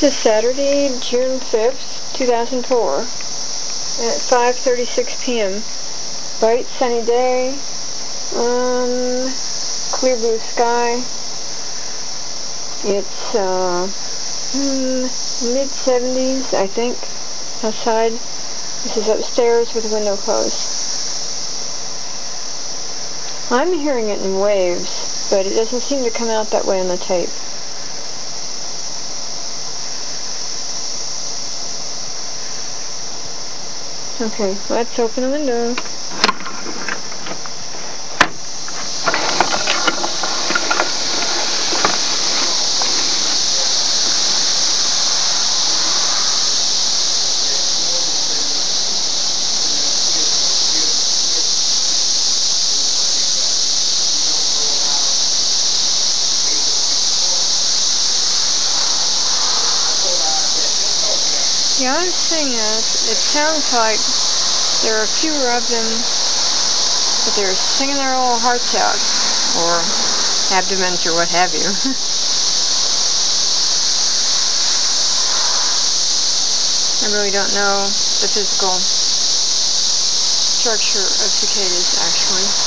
This is Saturday, June 5th, 2004, at 5:36 p.m. Bright sunny day, clear blue sky. It's mid-70s, I think, outside. This is upstairs with the window closed. I'm hearing it in waves, but it doesn't seem to come out that way on the tape. Okay, let's open the window. Yeah, I was saying it sounds like there are fewer of them, but they're singing their little hearts out, or abdomens, or what have you. I really don't know the physical structure of cicadas, actually.